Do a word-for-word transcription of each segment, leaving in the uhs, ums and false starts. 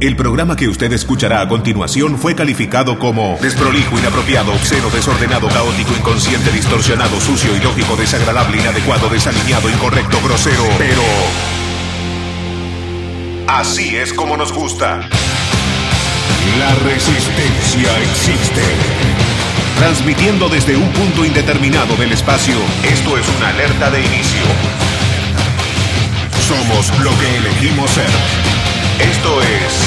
El programa que usted escuchará a continuación fue calificado como desprolijo, inapropiado, obsceno, desordenado, caótico, inconsciente, distorsionado, sucio, ilógico, desagradable, inadecuado, desalineado, incorrecto, grosero. Pero así es como nos gusta. La resistencia existe. Transmitiendo desde un punto indeterminado del espacio, esto es una alerta de inicio. Somos lo que elegimos ser. Esto es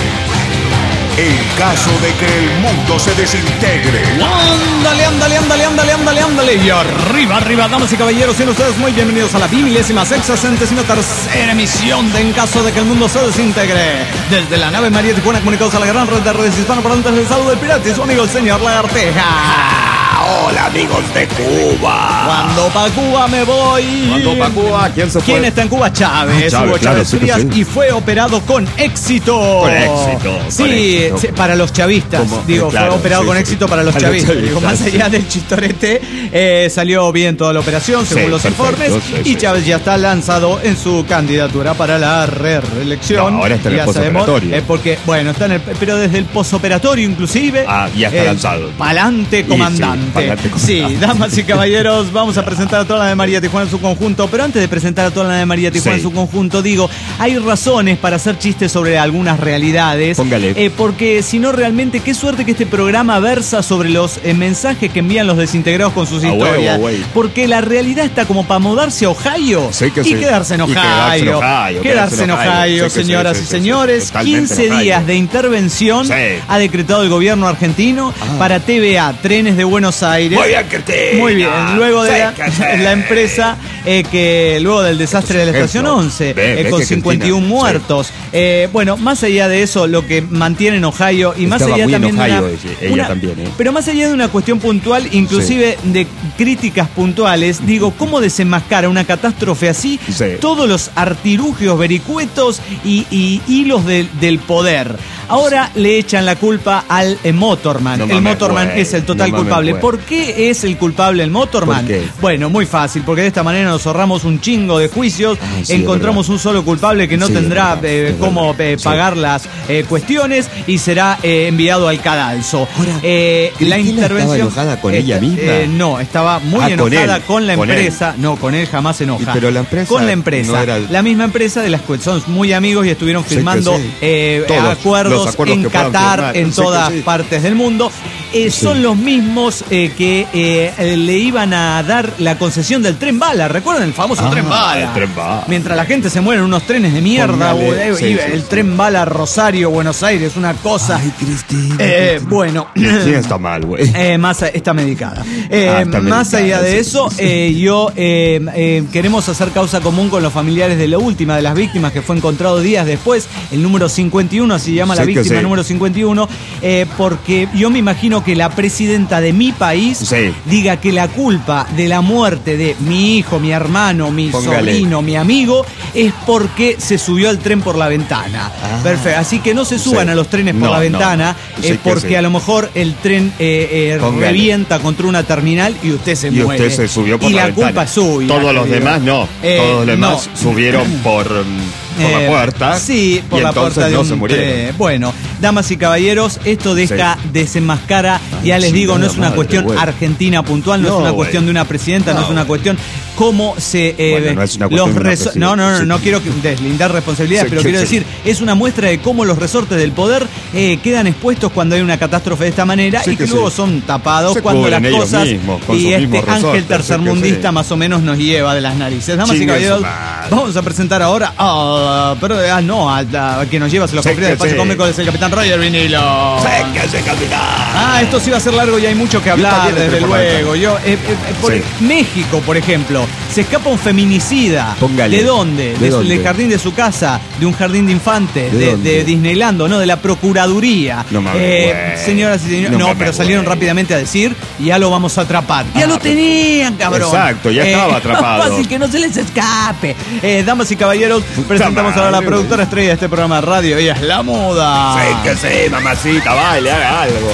el caso de que el mundo se desintegre. Ándale, ándale, ándale, ándale, ándale, ándale. Y arriba, arriba, damas y caballeros, sean ustedes muy bienvenidos a la bimilésima sexagésima tercera emisión de En caso de que el mundo se desintegre. Desde la nave María Tijuana, comunicados a la gran red de redes hispanoparlantes del saludo del pirata y su amigo el señor Lagarteja. Hola amigos de Cuba. Cuando pa' Cuba me voy. Cuando pa' Cuba, ¿quién se fue? ¿Quién está en Cuba? Chávez. Chávez, Hugo claro, Chávez sí que Frías sí. y fue operado con éxito. Con éxito. Sí, con éxito. sí, para los chavistas. Como- Digo, claro, fue operado sí, con sí. éxito para los Para los chavistas. Digo, chavistas, más allá sí. del chistorete, eh, salió bien toda la operación, según Sí, los perfecto, informes. sí, y sí. Chávez ya está lanzado en su candidatura para la reelección. No, ahora está en el Ya sabemos, posoperatorio. eh, porque, bueno, está en el, pero desde el posoperatorio inclusive. Ah, ya está lanzado. Pa'lante, Y sí, comandante. pa'lante, Sí, comandante. damas y caballeros, vamos a presentar a toda la de María Tijuana en su conjunto. Pero antes de presentar a toda la de María Tijuana Sí. en su conjunto, digo, hay razones para hacer chistes sobre algunas realidades. Póngale. Eh, porque si no, realmente, qué suerte que este programa versa sobre los eh, mensajes que envían los desintegrados con sus A huevo, historias. güey. Porque la realidad está como para mudarse a Ohio Sí que y, sí. quedarse en Y Ohio. quedarse en Ohio, Quedarse en Ohio, Sí que sí, señoras sí, y sí, sí, señores. totalmente quince en Ohio. días de intervención Sí. ha decretado el gobierno argentino Ah. para T V A, Trenes de Buenos Aires. Muy bien, Cristina. Muy bien, luego de la, Sí que sí. la empresa eh, que luego del desastre de la Ejemplo. estación once, Ve, eh, ve con que cincuenta y uno Cristina, muertos. Eh, bueno, más allá de eso, lo que mantiene en Ohio y más Estaba allá muy en también de Ohio una, ella, ella una- también, ¿eh? pero más allá de una cuestión puntual, inclusive de críticas puntuales, digo, ¿cómo desenmascara una catástrofe así? Sí. Todos los artilugios, vericuetos y, y hilos del- del poder. Ahora le echan la culpa al eh, Motorman. No el mames, Motorman güey. es el total No mames, culpable. güey. ¿Por qué es el culpable el Motorman? ¿Por qué? Bueno, muy fácil, porque de esta manera nos ahorramos un chingo de juicios, Ah, sí, encontramos es un solo culpable que no Sí, es tendrá verdad, eh, es cómo verdad. eh, Sí. pagar las eh, cuestiones y será eh, enviado al cadalso. Ahora, Eh, la ¿Cristina intervención estaba enojada con eh, ella misma? eh, no, estaba muy Ah, con enojada él, con la con él. empresa. No, con él jamás se enoja. Y pero la empresa con la empresa, no era el- la misma empresa de las que son muy amigos y estuvieron Sí que firmando sí. eh, Todos acuerdos, los acuerdos en que puedan Qatar, firmar. en Sí que todas sí. partes del mundo. Eh, Sí. Son los mismos eh, que eh, le iban a dar la concesión del tren bala. ¿Recuerdan el famoso Ah, tren bala? el tren bala. Mientras la gente se muere en unos trenes de mierda, Póngale, o, eh, sí, y sí, el sí. tren bala Rosario, Buenos Aires, una cosa. Ay, Cristina. Eh, bueno. Cristina está mal, güey. Eh, más a- está medicada. Eh, Ah, está más medicada, allá de sí, eso, sí. eh, yo eh, eh, queremos hacer causa común con los familiares de la última de las víctimas que fue encontrado días después, el número cincuenta y uno, así se llama la Sí que víctima sí. número cincuenta y uno, eh, porque yo me imagino que la presidenta de mi país Sí. diga que la culpa de la muerte de mi hijo, mi hermano, mi Póngale. sobrino, mi amigo, es porque se subió al tren por la ventana. Ah. Perfecto. Así que no se suban Sí. a los trenes por No, la no. ventana, Sí eh, que porque sí. a lo mejor el tren eh, eh, Póngale. revienta contra una terminal y usted se Y muere. usted se subió por y la, la ventana. culpa es suya. Todos los querido. demás no. Eh, Todos los demás no. subieron por, mm, por Eh, la puerta. Sí, por y la entonces puerta de no un se murieron. tren. Bueno, damas y caballeros, esto deja, desenmascara, Ay, ya les digo, no es una chingada cuestión madre, güey. argentina puntual, no, No, es una güey. cuestión de una presidenta, no, No, es una güey. cuestión cómo se eh, Bueno, no es una los cuestión de una reso- presidenta, no, no, no, sí. no quiero que- deslindar responsabilidades, Sí, pero sí, quiero sí. decir, es una muestra de cómo los resortes del poder eh, quedan expuestos cuando hay una catástrofe de esta manera Sí y que que luego sí. son tapados Se cuando las cubren ellos cosas mismos, con y sus este mismos ángel resortes, sí que tercermundista sí. más o menos nos lleva de las narices. Damas y Chingue su caballeros, madre. vamos a presentar ahora a, pero, ah, no, a, a quien nos lleva, se lo Sí compré que del espacio sí. cómico, es el capitán Roger Vinilo. ¡Séquese, capitán! Ah, esto sí va a ser largo y hay mucho que hablar, también entré desde por la luego. Yo, eh, eh, por Sí. México, por ejemplo, se escapa un feminicida. Póngale. ¿De dónde? ¿De De su- dónde? del jardín de su casa, de un jardín de infantes, ¿De de, dónde? de Disneyland, ¿no? De la Procuraduría. No mames, Eh, güey. señoras y señores, No no, mames, pero salieron güey. rápidamente a decir, ya lo vamos a atrapar. Ya Ah, lo pero- tenían, cabrón. Exacto, ya estaba atrapado. Más fácil que no se les escape. Eh, damas y caballeros, presentamos ahora a la madre, productora estrella de este programa de radio. Ella es la moda. ¡Séquese, mamacita! Vale, haga algo. Sí, haga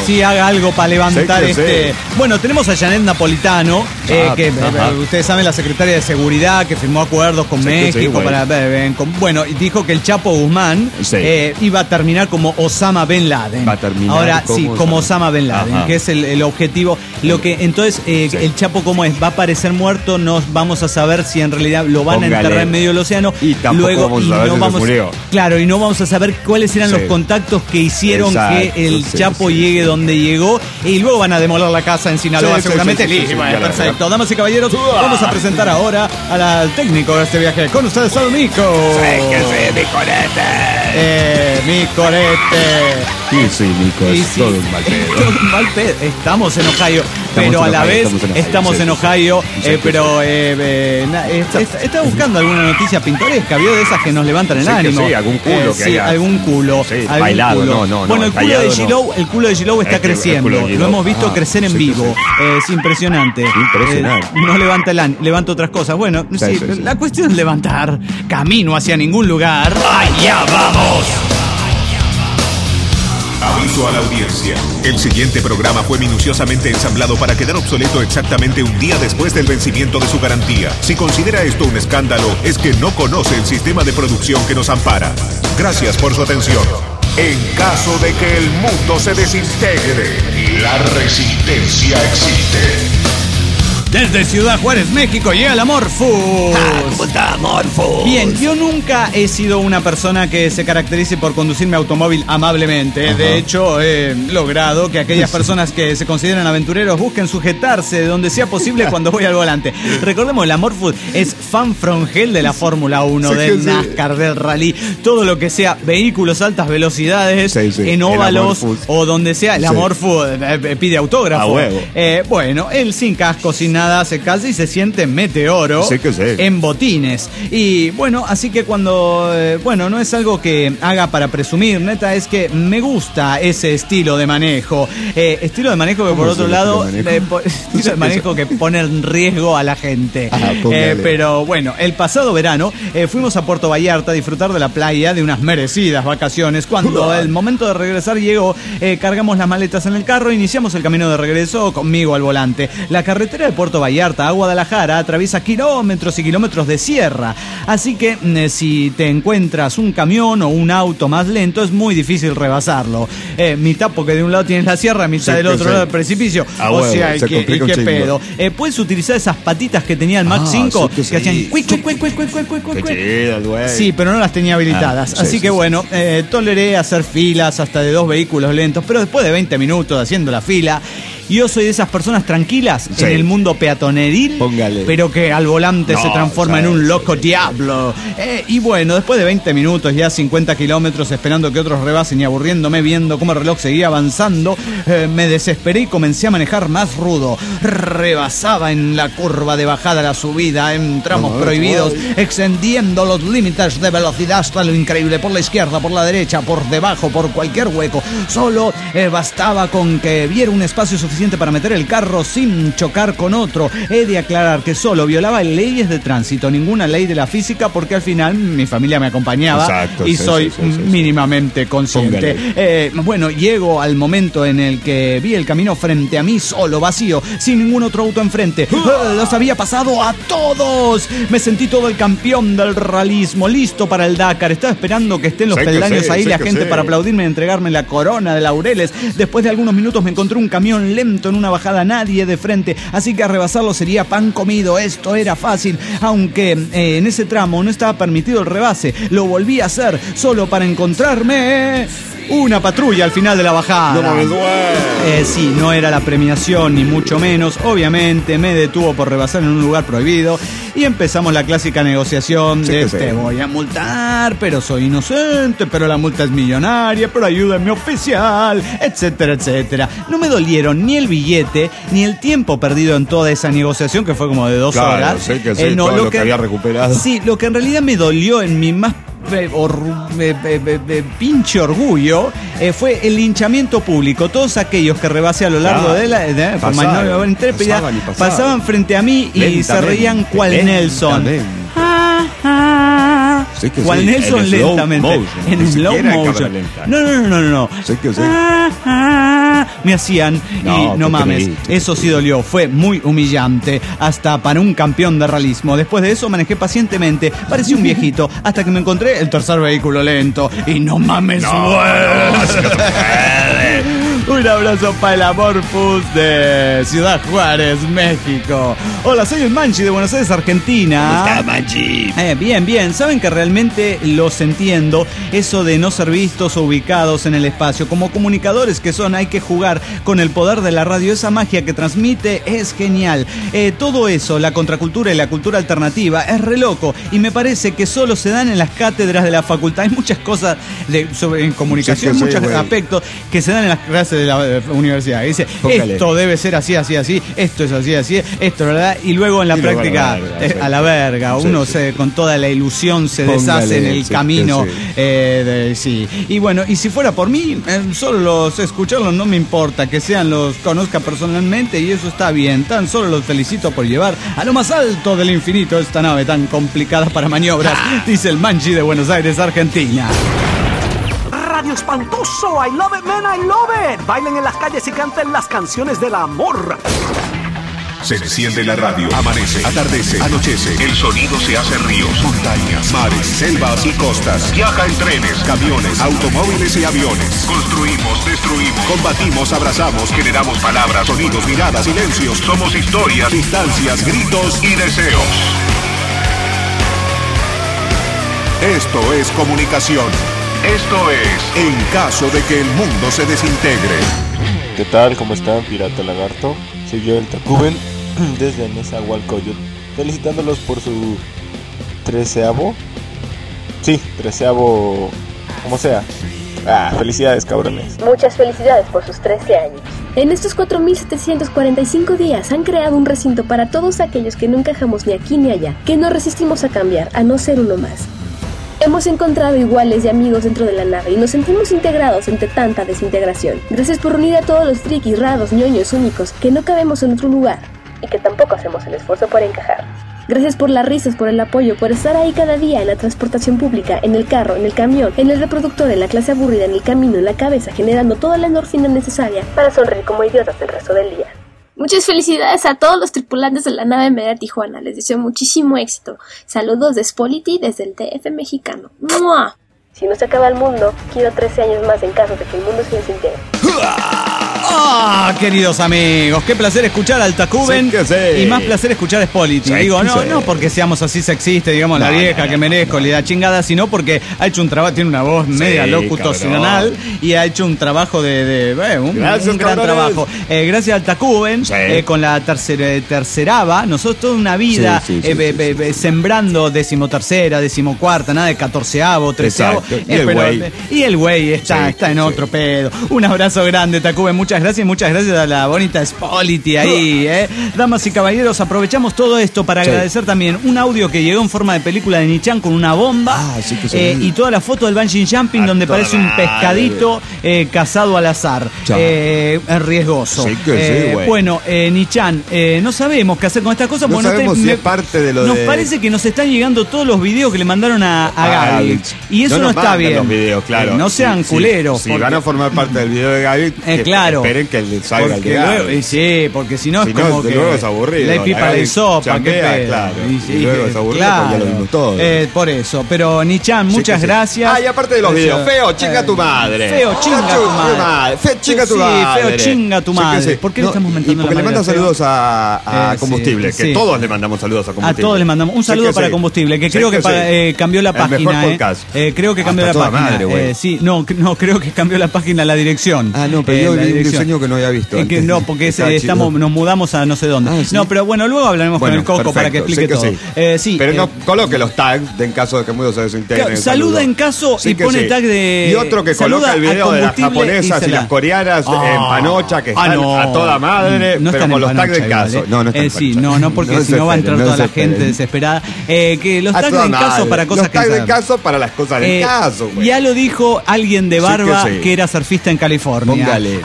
algo para levantar Sí, este. sí. Bueno, tenemos a Janet Napolitano, eh, Ah, que eh, ajá. ustedes saben, la secretaria de Seguridad, que firmó acuerdos con Sí, que sí, México güey. para. eh, con- bueno, y dijo que el Chapo Guzmán Sí. eh, iba a terminar como Osama Bin Laden. Va a terminar Ahora como sí, como Osama. Osama Bin Laden, Ajá. que es el, el objetivo. Lo que entonces eh, Sí. el Chapo, ¿cómo es? Va a aparecer muerto, no vamos a saber si en realidad lo van Póngale. a enterrar en medio del océano. Y tampoco luego vamos a y saber no si se vamos, murió. Claro, y no vamos a saber cuáles eran Sí. los contactos que hicieron Exacto, que el sí, Chapo sí. llegue donde llegó. Y luego van a demoler la casa en Sinaloa, Sí, sí, seguramente. sí, sí, sí, Listo, sí, bueno, ya la perfecto. verdad. Damas y caballeros, vamos a presentar ahora al, al técnico de este viaje. Con ustedes, al Mico. mi corete! Eh, mi corete. Sí, sí, Nico, Y es sí, todo un mal pedo. todo un mal pedo. Estamos en Ohio, pero a en la Ohio, vez estamos en Ohio, estamos sí, en sí, sí. Ohio, Sí, eh, sí, pero eh, eh, na- est- est- estaba buscando alguna noticia pintoresca, vio de esas que nos levantan el Sí, que ánimo. sí, algún culo Eh, que sí, haya- algún culo, Sí, algún bailado, culo. no, no, no, bueno, el culo de tallado, no. Gilou, el culo de Gilou está El culo- el creciendo. culo de Lo Gilou. hemos visto Ah, crecer en sí, sí, vivo. sí. Eh, es impresionante. Impresionante. Eh, no levanta el an- levanta otras cosas. Bueno, sí, Sí, sí, sí. la cuestión es levantar camino hacia ningún lugar. ¡Allá vamos! Aviso a la audiencia. El siguiente programa fue minuciosamente ensamblado para quedar obsoleto exactamente un día después del vencimiento de su garantía. Si considera esto un escándalo, es que no conoce el sistema de producción que nos ampara. Gracias por su atención. En caso de que el mundo se desintegre, la resistencia existe. Desde Ciudad Juárez, México, llega la Morfus. Bien, yo nunca he sido una persona que se caracterice por conducir mi automóvil amablemente. Ajá. De hecho, he logrado que aquellas personas que se consideran aventureros busquen sujetarse de donde sea posible cuando voy al volante. Recordemos, la Morfus es fan from hell de la Fórmula uno, Sí, del sí. NASCAR, del rally, todo lo que sea vehículos altas velocidades, Sí, sí, en el óvalos Amorphous. o donde sea. El Sí. Amorphous eh, pide autógrafo. A huevo. Eh, bueno, él sin casco, sin nada, se calza y se siente meteoro Sí que sí. en botines. Y bueno, así que cuando, eh, bueno, no es algo que haga para presumir, neta, es que me gusta ese estilo de manejo. Eh, estilo de manejo que ¿Cómo por es otro el lado, estilo de manejo? eh, po- estilo de manejo que pone en riesgo a la gente. Ah, póngale. Eh, pero bueno, el pasado verano eh, fuimos a Puerto Vallarta a disfrutar de la playa, de unas merecidas vacaciones. Cuando el momento de regresar llegó, eh, cargamos las maletas en el carro e iniciamos el camino de regreso conmigo al volante. La carretera de Puerto Vallarta a Guadalajara atraviesa kilómetros y kilómetros de sierra, así que eh, si te encuentras un camión o un auto más lento es muy difícil rebasarlo. Eh, mitad porque de un lado tienes la sierra, mitad Sí, del que otro sí. lado el precipicio. A o huevo, sea, ¿y se qué, complica y un qué chingo. pedo? Eh, puedes utilizar esas patitas que tenía el Max Ah, cinco sí que que hacían sí. cuic, cuic, cuic, cuic, cuic, cuic, cuic, cuic, Qué cuic. chido, güey. Sí, pero no las tenía habilitadas. Ah, sí, Así sí, que sí. bueno, eh, toleré hacer filas hasta de dos vehículos lentos, pero después de veinte minutos haciendo la fila, yo soy de esas personas tranquilas Sí. en el mundo peatonedil, Póngale. pero que al volante No, se transforma sí, en un sí, loco sí, diablo. Eh, y bueno, después de veinte minutos, ya cincuenta kilómetros, esperando que otros rebasen y aburriéndome viendo cómo el reloj seguía avanzando, eh, me desesperé y comencé a manejar más rudo. Rebasaba en la curva de bajada la subida, en tramos Ay, prohibidos, ay. extendiendo los límites de velocidad hasta lo increíble, por la izquierda, por la derecha, por debajo, por cualquier hueco. Solo eh, bastaba con que viera un espacio suficiente para meter el carro sin chocar con otro. He de aclarar que solo violaba leyes de tránsito, ninguna ley de la física, porque al final mi familia me acompañaba. Exacto, y sí, soy sí, sí, sí, sí. mínimamente consciente. Póngale. Eh, bueno, llego al momento en el que vi el camino frente a mí, solo, vacío, sin ningún otro auto enfrente. ¡Ah! Los había pasado a todos. Me sentí todo el campeón del realismo, listo para el Dakar. Estaba esperando que estén los Sé que peldaños sí, ahí, sé la que gente sí. para aplaudirme y entregarme la corona de laureles. Después de algunos minutos me encontré un camión lento en una bajada, nadie de frente, así que a rebasarlo sería pan comido. Esto era fácil, aunque eh, en ese tramo no estaba permitido el rebase. Lo volví a hacer solo para encontrarme una patrulla al final de la bajada. No mames, güey. Eh, sí, no era la premiación, ni mucho menos. Obviamente me detuvo por rebasar en un lugar prohibido y empezamos la clásica negociación Sí de que sí. te voy a multar, pero soy inocente, pero la multa es millonaria, pero ayúdame oficial, etcétera, etcétera. No me dolieron ni el billete, ni el tiempo perdido en toda esa negociación, que fue como de dos Claro, horas. sí que sí, todo lo que había recuperado. Sí, lo que en realidad me dolió en mi más eh, or- eh, eh, eh, eh, pinche orgullo eh, fue el linchamiento público. Todos aquellos que rebasé a lo largo Claro. de la de, por Pasaban, Magnolia Intrépida pasaban y pasaban. pasaban frente a mí y se Lentamente, reían cual Nelson. lentamente. Ah, ah, Sí que Juan sí, Nelson en slow lentamente. motion, En ni slow siquiera en motion. cámara lenta. No, no, no, no, no. Sí que sí. Ah, ah, me hacían No, y no te mames, creí, te eso sí dolió, fue muy humillante, hasta para un campeón de realismo. Después de eso manejé pacientemente, parecía un viejito, hasta que me encontré el tercer vehículo lento y no mames, No, güey. no, así no se puede. Un abrazo para el Amorphous de Ciudad Juárez, México. Hola, soy el Manchi de Buenos Aires, Argentina. ¿Cómo está, Manchi? Eh, bien, bien. Saben que realmente los entiendo. Eso de no ser vistos o ubicados en el espacio. Como comunicadores que son, hay que jugar con el poder de la radio. Esa magia que transmite es genial. Eh, todo eso, la contracultura y la cultura alternativa, es re loco. Y me parece que solo se dan en las cátedras de la facultad. Hay muchas cosas de, sobre, en comunicación, Sí que sí, muchos güey. aspectos que se dan en las clases de la eh, universidad. Dice, Póngale. esto debe ser así, así, así. Esto es así, así. Esto, ¿verdad? Y luego en la Y luego práctica, a la verga, eh, sí. a la verga. Sí, Uno sí. se, con toda la ilusión se Póngale, deshace en el sí, camino. sí, sí. Eh, de- sí. Y bueno, y si fuera por mí, eh, solo los escucharlos no me importa. Que sean los conozca personalmente y eso está bien. Tan solo los felicito por llevar a lo más alto del infinito esta nave tan complicada para maniobras. Dice el Manchi de Buenos Aires, Argentina. Radio espantoso, I love it, man, I love it. Bailen en las calles y canten las canciones del amor. Se enciende la radio, amanece, atardece, anochece. El sonido se hace ríos, montañas, mares, selvas y costas. Viaja en trenes, camiones, automóviles y aviones. Construimos, destruimos, combatimos, abrazamos, generamos palabras, sonidos, miradas, silencios. Somos historias, distancias, gritos y deseos. Esto es comunicación. Esto es En caso de que el mundo se desintegre. ¿Qué tal? ¿Cómo están? Pirata Lagarto. Soy yo, el Tacuben, desde Nezahualcóyotl, felicitándolos por su treceavo. Sí, treceavo. Como sea. Ah, felicidades, cabrones. Muchas felicidades por sus trece años. En estos cuatro mil setecientos cuarenta y cinco días han creado un recinto para todos aquellos que no encajamos ni aquí ni allá, que no resistimos a cambiar, a no ser uno más. Hemos encontrado iguales y amigos dentro de la nave y nos sentimos integrados entre tanta desintegración. Gracias por unir a todos los frikis, raros, ñoños, únicos, que no cabemos en otro lugar y que tampoco hacemos el esfuerzo por encajar. Gracias por las risas, por el apoyo, por estar ahí cada día en la transportación pública, en el carro, en el camión, en el reproductor, en la clase aburrida, en el camino, en la cabeza, generando toda la endorfina necesaria para sonreír como idiotas el resto del día. Muchas felicidades a todos los tripulantes de la nave Mera Tijuana. Les deseo muchísimo éxito. Saludos de Spolity desde el D F mexicano. ¡Mua! Si no se acaba el mundo, quiero trece años más en caso de que el mundo se desintegre. Ah, queridos amigos, qué placer escuchar al Tacuben Sí que sí. y más placer escuchar a Spolity. Sí Digo, que no, sí. no porque seamos así sexistas, digamos, la No, vieja no, que no, merezco, no. le da chingada, sino porque ha hecho un trabajo, tiene una voz media locutocional y ha hecho un trabajo de, de eh, un, Gracias, un gran cabrones. trabajo. Eh, gracias al Tacuben, Sí. eh, con la tercera, tercerava, nosotros toda una vida Sí, sí, sí, eh, be- sí, be- sí, be- sembrando decimotercera, decimocuarta, nada de catorceavo, treceavo. Exacto. Y Eh, el pero- güey. y el güey está, Sí, está en sí. otro pedo. Un abrazo grande, Tacuben. Muchas gracias y muchas gracias a la bonita Spolity ahí, ¿eh? Damas y caballeros, aprovechamos todo esto para Sí. agradecer también un audio que llegó en forma de película de Nichan con una bomba Ah, sí que sí. eh, y toda la foto del bungee jumping A donde toda parece un madre. pescadito eh, cazado al azar. Ya. Eh, es riesgoso. Sí que sí, Eh, güey. bueno, eh, Nichan, eh, no sabemos qué hacer con estas cosas. No porque sabemos si es parte de lo Nos de- parece que nos están llegando todos los videos que le mandaron a, a A Gaby. Gaby. Y eso no, nos está mandan bien. los videos, claro. Eh, no sean Sí, culeros. Si, si porque- van a formar parte del video de Gaby, Eh, que claro. esperen que le salga el Porque de Gaby. luego- y sí, porque si no Si es no, como de que luego es aburrido. la La pipa Gaby de sopa, qué chambea, pedo. claro. sí, Y luego es aburrido, pues ya lo vimos todo. Eh, por eso, pero Nichan, Sí muchas que sí. gracias. Ah, y aparte de los Eso, videos, feo, chinga eh, tu madre. Feo, chinga Feo, tu madre. Feo, chinga tu Sí, madre. feo, chinga tu Sí que madre. sí. ¿Por qué le No, estamos y mentando porque la le madre mandan a feo? saludos a, a Eh, Combustible, sí, que sí. todos le mandamos saludos a A Combustible. todos les mandamos un Sí saludo que para sí. Combustible, que Sí creo que, que pa- sí. eh, cambió la El página. mejor eh. podcast. Eh, creo que Ah, cambió está la toda página. madre, güey. Eh, sí, no, cre- no, creo que cambió la página, la dirección. Ah, no, pero Eh, yo la vi un dirección. diseño que no había visto Eh, que antes. no, porque es, Estaba eh, estamos, chido. nos mudamos a no sé dónde. Ah, ¿sí? No, pero bueno, luego hablaremos Bueno, con el Coco para que perfecto, explique sé todo. sí. Eh, sí, Pero eh, no coloque los tags de en caso de que el mundo se desintegre. Claro, en el saluda saludo. en caso y que pone tag de- Y otro que saluda coloca el a video de las Combustible y japonesas se y, la- las coreanas Ah. en panocha que Ah, están no. a toda madre, No pero están con en los tags de panocha caso. igual, ¿eh? No, no están Eh, en sí, panocha. no, no, porque No si se no va a entrar esperen, toda no la se gente esperen. desesperada. Eh, que los A tags toda en caso madre. para cosas Los tags que de caso para las cosas del Eh, caso, güey. ya lo dijo alguien de Sí barba que que, sí. era surfista en California. Póngale. Hacés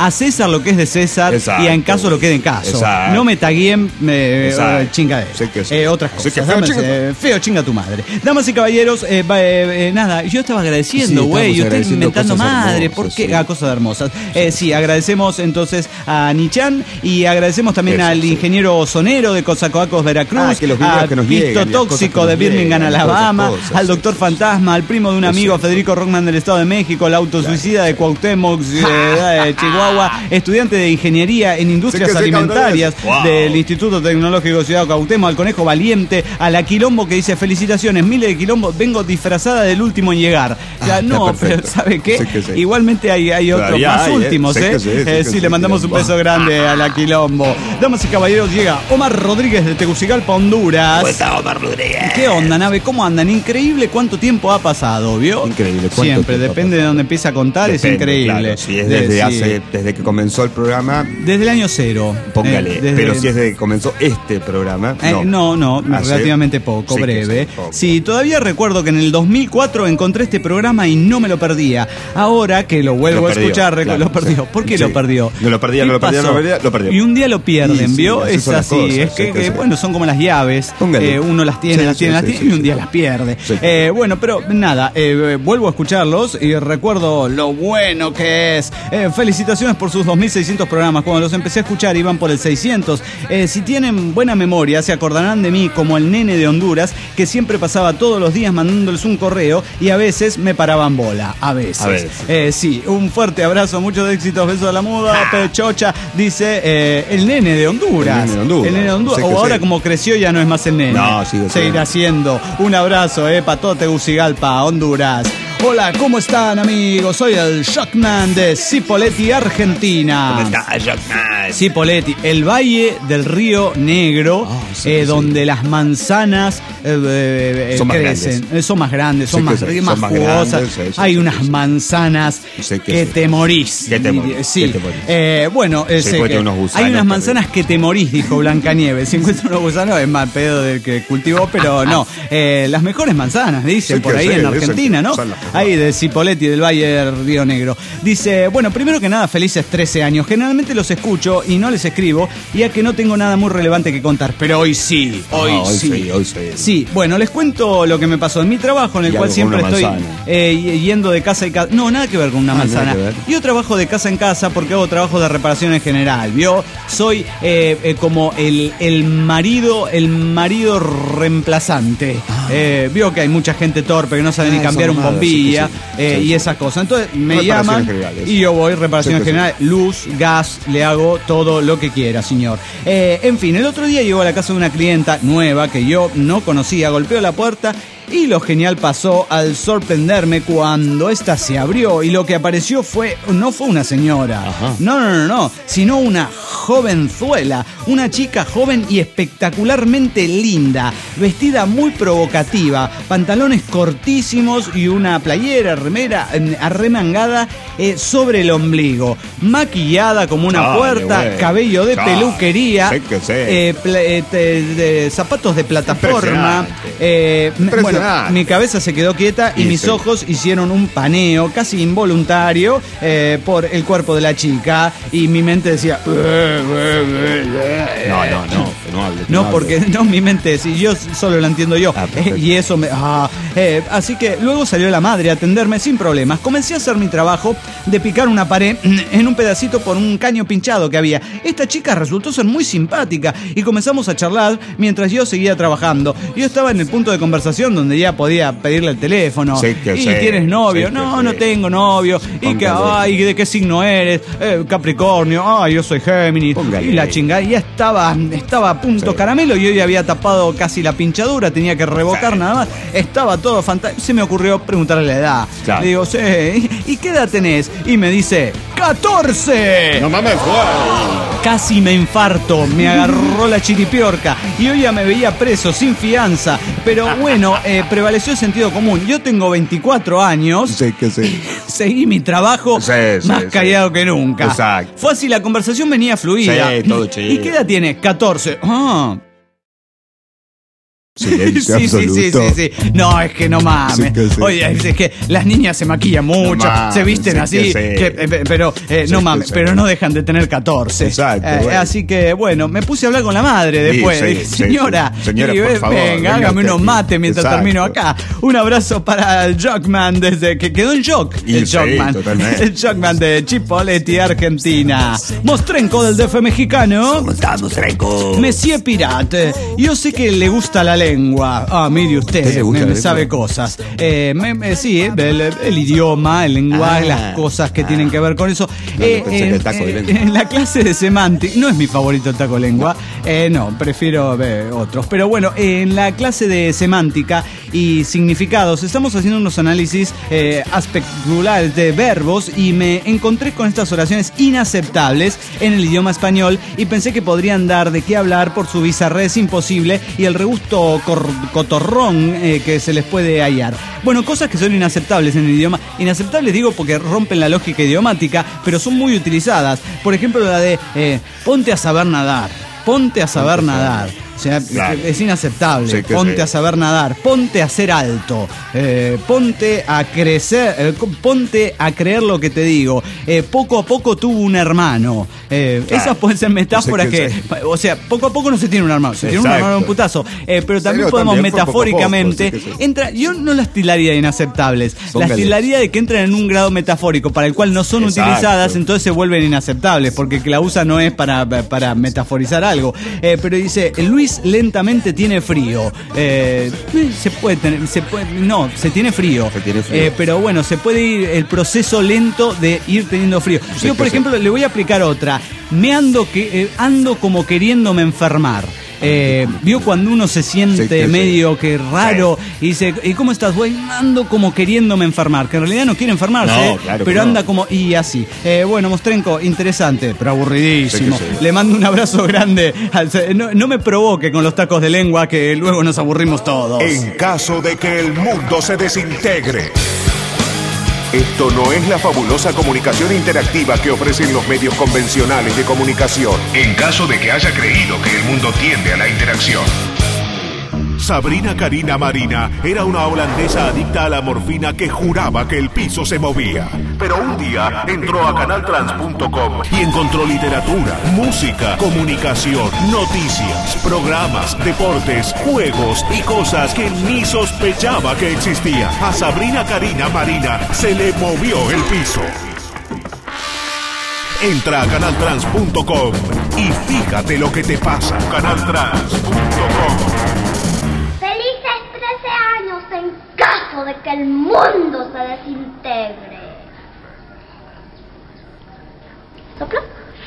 César lo que es de César. Exacto. Y a En Caso lo que es de En Caso. Exacto. No me tagueen eh, Exacto. chingadera. Sí que sí. Eh, otras Sí cosas. que feo, Damas, chinga tu- eh, feo chinga tu madre. Damas y caballeros, eh, va, eh, eh, nada, yo estaba agradeciendo, Sí, güey. estamos y usted agradeciendo inventando cosas madre. hermosas, ¿Por qué? sí. Ah, cosas hermosas. Eh, sí, agradecemos entonces a Nichan y agradecemos también Eso, al sí. ingeniero sonero de Cozacoacos, Veracruz. Ah, que los videos a que nos Pisto llegan, y las cosas Tóxico que de nos Birmingham, llegan, Alabama. todas esas cosas, Al sí, doctor sí. Fantasma, al primo de un amigo, Exacto. Federico Rockman del Estado de México, el autosuicida de Cuauhtémoc, eh, de Chihuahua, estudiante de ingeniería en industrias Sí que sí, alimentarias cabrones. Wow. del Instituto Tecnológico de Ciudad Cuauhtémoc, al conejo valiente, a la Quilombo que dice felicitaciones, miles de Quilombo, vengo disfrazada del último en llegar. O sea, Ah, no, está pero perfecto. ¿sabe qué? Sí que sí. Igualmente hay, hay otros Todavía más hay, eh. últimos, Sí ¿eh? que sí, sí Eh, que sí, sí, le mandamos sí, un beso grande a la Quilombo. Damas y caballeros, llega Omar Rodríguez de Tegucigalpa, Honduras. ¿Cómo está, Omar Rodríguez? ¿Qué onda, nave? ¿Cómo andan? Increíble cuánto tiempo ha pasado, ¿vio? Increíble, ¿cuánto Siempre, tiempo ha depende de pasado? donde empieza a contar, es Depende, increíble. claro, si es De- desde sí. hace, desde que comenzó el programa, Desde el año cero. póngale. Eh, desde- Pero si es desde que comenzó este programa, Eh, no, no, Hace- relativamente poco, sí que breve. sí, poco. Sí, todavía recuerdo que en el dos mil cuatro encontré este programa y no me lo perdía. Ahora que lo vuelvo Lo a perdió, escuchar, rec- claro, lo perdió. sí. ¿Por qué Sí. lo perdió? No lo perdía, ¿Qué no lo perdía, pasó? no lo perdía, lo perdió. Y un día lo pierden, Sí, sí, ¿vio? así Es son las así, cosas, es sí que, que que, sí. bueno, son como las llaves. Póngale. Eh, uno las tiene, Sí, las sí, tiene, las sí, tiene sí, y un sí. día las pierde. Sí. Eh, bueno, pero nada, eh, vuelvo a escucharlos y recuerdo lo bueno que es. Eh, felicitaciones por sus dos mil seiscientos programas. Cuando los empecé a escuchar iban por el seiscientos. Eh, si tienen buena memoria, se acordarán de mí como el nene de Honduras, que siempre pasaba todos los días mandándoles un correo y a veces me paraban bola. A veces. A veces. Eh, sí, un fuerte abrazo, muchos éxitos, besos a la muda, pechocha, dice eh, el nene de Honduras. El nene de Honduras. El nene de Honduras. Sí que O ahora sí. como creció ya no es más el nene. No, sigue Seguirá siendo. Un abrazo, eh, para todo Tegucigalpa, Honduras. Hola, ¿cómo están, amigos? Soy el Shockman de Cipolletti, Argentina. ¿Cómo está, Shockman? Cipolletti, el valle del Río Negro, Ah, sí, eh, sí. donde las manzanas eh, eh, Son más crecen. grandes. Eh, son más grandes, son Sí que más, sí, más son más jugosas. grandes, sí, sí, Hay sí, unas sí, sí. manzanas Sí que que sí. te morís. Que te morís, Sí. que te morís. Eh, bueno, eh, Sí, sé porque que unos gusanos hay unas que- manzanas que te morís, dijo Blancanieves. Si encuentra unos gusanos es más pedo del que cultivó, pero no. Eh, las mejores manzanas, dicen Sí por que ahí sí, en dicen Argentina, que ¿no? son las mejores. Ahí de Cipolletti, del Valle del Río Negro. Dice, bueno, primero que nada, felices trece años. Generalmente los escucho y no les escribo, ya que no tengo nada muy relevante que contar. Pero hoy sí, hoy, Ah, hoy sí. sí, hoy sí. Sí, bueno, les cuento lo que me pasó en mi trabajo, en el Y cual algo con siempre una estoy manzana. eh, y- yendo de casa y casa. No, nada que ver con una Ah, nada manzana. que ver. Yo trabajo de casa en casa porque hago trabajo de reparación en general, ¿vio? Soy eh, eh, como el, el marido, el marido reemplazante. Eh, vio que hay mucha gente torpe que no sabe Ah, ni esa cambiar un mamada, bombilla sí que sí. eh, Sí, y sí. esas cosas. Entonces me Reparaciones llaman generales. y yo voy, reparaciones Sí que sí. generales, luz, gas, le hago todo lo que quiera, señor. Eh, en fin, el otro día llegó a la casa de una clienta nueva que yo no conocía, golpeó la puerta y lo genial pasó al sorprenderme cuando esta se abrió y lo que apareció fue, no fue una señora, Ajá. no, no, no, no, sino una jovenzuela, una chica joven y espectacularmente linda, vestida muy provocativa, pantalones cortísimos y una playera, remera eh, arremangada eh, sobre el ombligo, maquillada como una Dale, puerta, güey. cabello de Dale, peluquería, sé que sé. eh, pla- eh, te- de zapatos de plataforma. Impresionante. eh, bueno, Impresionante. mi cabeza se quedó quieta y Y mis sí. ojos hicieron un paneo casi involuntario eh, por el cuerpo de la chica y mi mente decía... No, no, no, que no hable. que No, hable. porque no, mi mente, si yo solo la entiendo yo. Ah, Eh, perfecto. y eso me. ah, eh, así que luego salió la madre a atenderme sin problemas. Comencé a hacer mi trabajo de picar una pared en un pedacito por un caño pinchado que había. Esta chica resultó ser muy simpática y comenzamos a charlar mientras yo seguía trabajando. Yo estaba en el punto de conversación donde ya podía pedirle el teléfono. Sí que y sí, tienes novio. sí que no, sí. no tengo novio. Y que, Póngale. ay, ¿de qué signo eres? Eh, Capricornio. Ay, yo soy Géminis. Póngale. Y la chingada. Ya estaba, estaba a punto Sí. caramelo. Yo ya había tapado casi la pinchadura. Tenía que revocar Sí. nada más. Estaba todo fantástico. Se me ocurrió preguntarle la edad. Claro. Le digo, sí, ¿y qué edad tenés? Y me dice, ¡catorce! No mames, güey. Casi me infarto, me agarró la chiripiorca y hoy ya me veía preso, sin fianza. Pero bueno, eh, prevaleció el sentido común. Yo tengo veinticuatro años, Sí, que sí. seguí mi trabajo Sí, sí, más sí. callado que nunca. Exacto. Fue así, la conversación venía fluida. Sí, todo chido. ¿Y qué edad tiene? catorce. Ah, Silencio sí, sí, sí, absoluto. sí, sí. No, es que no mames. Sí que sí. Oye, es que las niñas se maquillan mucho, No mames, se visten sí así, que sí. que, eh, pero eh, Sí no que mames, sí. pero no dejan de tener catorce. Exacto, Eh, bueno. Así que, bueno, me puse a hablar con la madre después. Sí, sí, Dije, sí, señora, sí. Señora, y, por eh, favor, venga, venga hágame usted unos aquí. mates mientras Exacto. termino acá. Un abrazo para el Jockman desde que quedó en shock. Y el sí, Jockman. totalmente. El Jockman de Chipoleti, Argentina. Mostrenco del D F mexicano. ¿Cómo estamos, Treco? Monsieur Pirate, yo sé que le gusta la lengua. Ah, mire usted, ¿Qué le gusta me, la me lengua? sabe cosas. Eh, me- me- sí, eh, el, el idioma, el lenguaje, Ah, las cosas que ah. tienen que ver con eso. No, yo pensé que el taco de eh, lengua. en la clase de semántica, no es mi favorito el taco de lengua, eh, no, prefiero eh, otros. Pero bueno, en la clase de semántica y significados estamos haciendo unos análisis eh, aspectulares de verbos y me encontré con estas oraciones inaceptables en el idioma español y pensé que podrían dar de qué hablar por su bizarrez imposible y el regusto cor- cotorrón eh, que se les puede hallar. Bueno, cosas que son inaceptables en el idioma. Inaceptables digo porque rompen la lógica idiomática, pero son muy utilizadas. Por ejemplo, la de eh, ponte a saber nadar. Ponte a saber Ponte a saber. nadar. O sea, Claro. es inaceptable. Sí que ponte sí. a saber nadar. Ponte a ser alto. Eh, ponte a crecer. eh, ponte a creer lo que te digo. Eh, poco a poco tuvo un hermano. Eh, Claro. Esas pueden ser metáforas Sí que, que sí. o sea, poco a poco no se tiene un hermano. Se tiene un Exacto. hermano un putazo. Eh, pero también Pero podemos también fue poco a poco, metafóricamente. sí que sí. Entra, yo no las tildaría de inaceptables. Las Póngale. tildaría de que entran en un grado metafórico para el cual no son Exacto. utilizadas, entonces se vuelven inaceptables, porque que la usa no es para, para metaforizar algo. Eh, pero dice, Luis lentamente tiene frío. Eh, se puede tener, se puede, no, se tiene frío. Se tiene frío. Eh, pero bueno, se puede ir el proceso lento de ir teniendo frío. Sí Yo, que por sí. ejemplo, le voy a aplicar otra. Me ando que eh, ando como queriéndome enfermar. Eh, vio cuando uno se siente Sí que sí. medio que raro y dice, ¿y cómo estás, güey? Ando como queriéndome enfermar, que en realidad no quiere enfermarse, No, ¿eh? claro que pero no. anda como, y así. Eh, bueno, Mostrenco, interesante, pero aburridísimo. Sí que sí. Le mando un abrazo grande. al- No, no me provoque con los tacos de lengua, que luego nos aburrimos todos. En caso de que el mundo se desintegre. Esto no es la fabulosa comunicación interactiva que ofrecen los medios convencionales de comunicación. En caso de que haya creído que el mundo tiende a la interacción. Sabrina Karina Marina era una holandesa adicta a la morfina que juraba que el piso se movía. Pero un día entró a canal trans punto com y encontró literatura, música, comunicación, noticias, programas, deportes, juegos y cosas que ni sospechaba que existían. A Sabrina Karina Marina se le movió el piso. Entra a canal trans punto com y fíjate lo que te pasa. canal trans punto com. Felices trece años en caso de que el mundo se desintegre. ¿Sopla?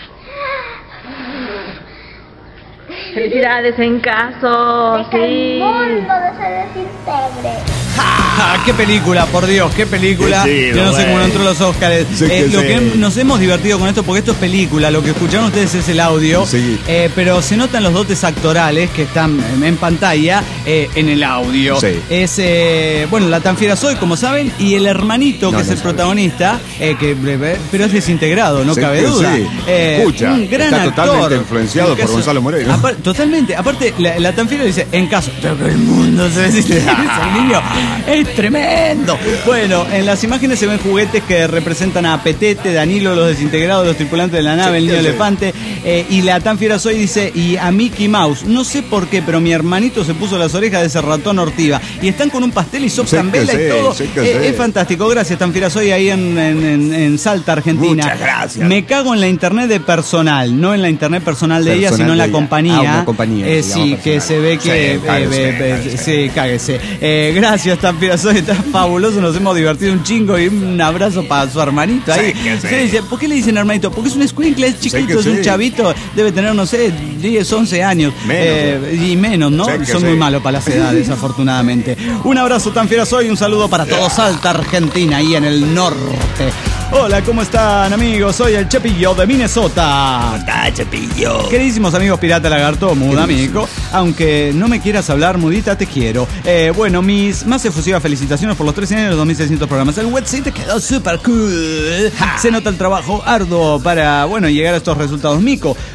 Felicidades en caso, De que sí. el mundo se desintegre. Ah, qué película, por Dios, qué película. Sí, Yo no sé güey. cómo no entró los Óscares. Sí Eh, que lo sí. que nos hemos divertido con esto, porque esto es película, lo que escucharon ustedes es el audio. Sí. Eh, pero se notan los dotes actorales que están en, en pantalla eh, en el audio. Sí. Es, eh, bueno, la tan fiera soy, como saben, y el hermanito, No, que es no el sabe. protagonista, eh, que, eh, pero es desintegrado, no Sí cabe que duda. sí. Eh, Escucha, un gran está totalmente actor. influenciado En por Gonzalo Moreira. Apar- totalmente. Aparte, la, la tan fiera dice, en caso de que el mundo se desintegre, ese niño es tremendo. Bueno, en las imágenes se ven juguetes que representan a Petete, Danilo, los desintegrados, los tripulantes de la nave, el Sí, niño sí. elefante. eh, y la tan fiera soy dice, y a Mickey Mouse. No sé por qué, pero mi hermanito se puso las orejas de ese ratón ortiva. Y están con un pastel y soplan Sí que vela y sí, todo. sí que Eh, sí. es fantástico. Gracias, tan fiera soy ahí en, en- en- en Salta, Argentina. Muchas gracias. Me cago en la internet de personal, no en la internet personal de ella, Personal sino en de la ella. compañía. Ah, una compañía, Eh, se sí, llama que personal. se ve que. Sí, eh, cáguese, eh, eh, cáguese. sí, cáguese. Eh, gracias, Tampira, soy está fabuloso, nos hemos divertido un chingo y un abrazo para su hermanito ahí. Sí, que sí. Se le dice, ¿por qué le dicen hermanito? Porque es un escuincle, es chiquito, que es un sí. chavito, debe tener, no sé, diez, once años. Menos. Eh, y menos, ¿no? Sí, que Son sí. muy malos para las edades, afortunadamente. Un abrazo tan fiera soy, un saludo para todo Salta, Argentina, ahí en el norte. Hola, ¿cómo están, amigos? Soy el Chepillo de Minnesota. ¡Ah, Chepillo! Queridísimos amigos Pirata Lagarto, Muda amigo, aunque no me quieras hablar, Mudita, te quiero. Eh, bueno, mis más efusivas felicitaciones por los trece años y los dos mil seiscientos programas. El website te quedó súper cool. Se nota el trabajo arduo para, bueno, llegar a estos resultados. Mico,